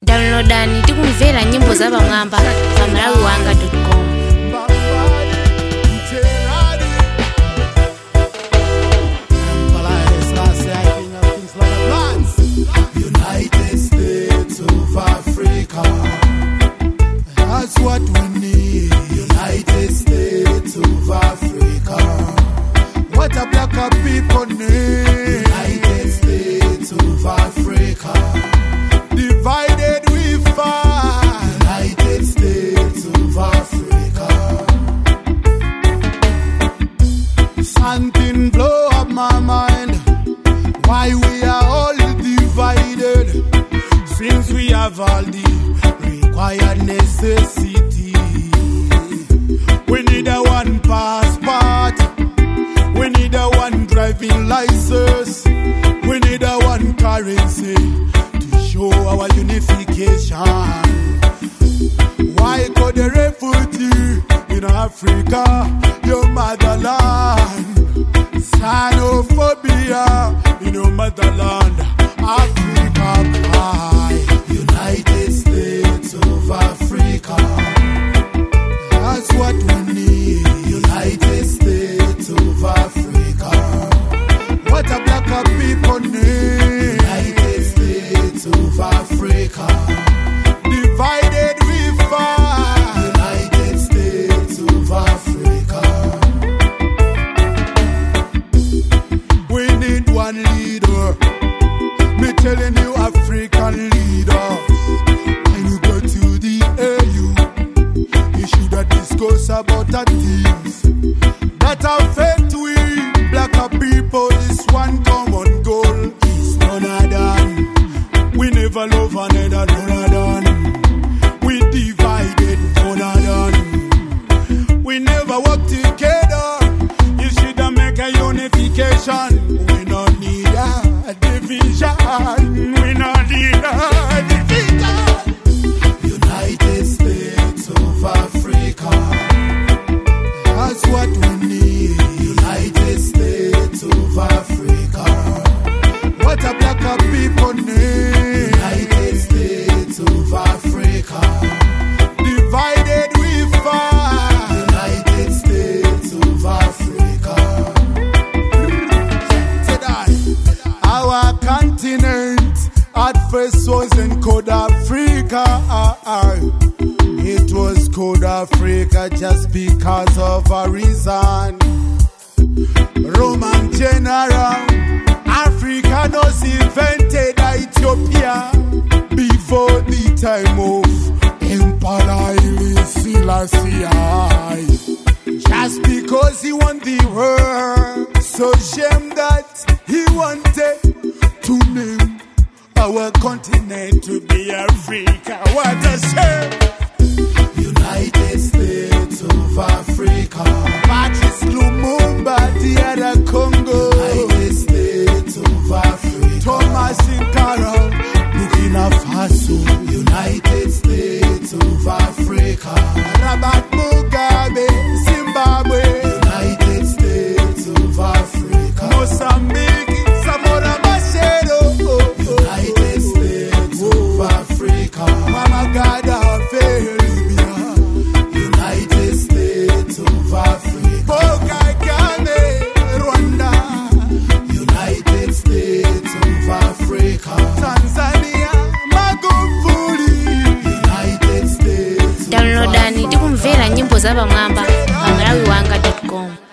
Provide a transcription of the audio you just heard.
Downloadani tikumvera nyimbo za Bang'amba pa malawiwanga.com. United States of Africa, that's what we need. United States of Africa, what a black people need. United States of Africa, divided we fall. United States of Africa, something blow up my mind. Why we are all divided, since we have all the required necessity. We need a one passport, we need a one driving license, we need a one currency to show our unification. Why go the refugee in Africa, your motherland? Xenophobia in your motherland, Africa pie. United States of Africa, that's what we need. United States of Africa, what a black people need. United States of Africa, divided we fall. United States of Africa, we need one leader. Me telling you, African leaders, when you go to the AU, you should have discussed about the things that affect we black people. This one common goal is none other. We never love another, none other. We divided, none other. We never work together. You should have make a unification. We don't need a division. We don't need a division. United States of Africa, that's what we need. United States of Africa, what a black people need. United States of Africa, divided we fall. United States of Africa, our continent at first wasn't called Africa. It was called Africa just because of a reason. Roman general Africanos invented Ethiopia before the time of Emperor Haile Selassie. Just because he won the world, so shame that he wanted to name our continent to be Africa. What a shame! United States of Africa, Patrice Lumumba, DR Congo. United States of Africa, Thomas Sankara, Burkina Faso. United States of Africa, Robert Mugabe, Zimbabwe. United States of Africa, Mozambique, Samora Machel. United States of Africa, Mama Gaddafi, Libya. United States of Africa, Paul Kagame, Rwanda. United States of Africa, Tanzania, Magufuli. United States of Downloadani tikumvera nyimbo za Bang'amba pa malawiwanga.com.